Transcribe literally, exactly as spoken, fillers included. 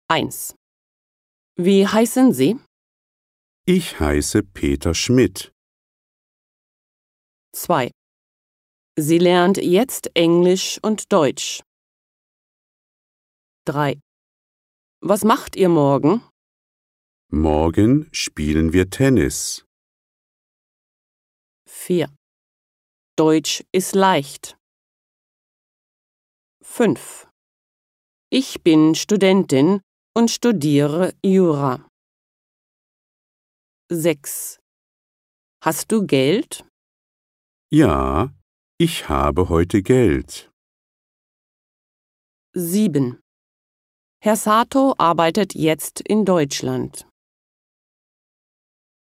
eins. Wie heißen Sie? Ich heiße Peter Schmidt. zwei. Sie lernt jetzt Englisch und Deutsch. drei. Was macht ihr morgen? Morgen spielen wir Tennis. vier. Deutsch ist leicht. fünf. Ich bin Studentin und studiere Jura. sechs. Hast du Geld? Ja, ich habe heute Geld. sieben. Herr Sato arbeitet jetzt in Deutschland.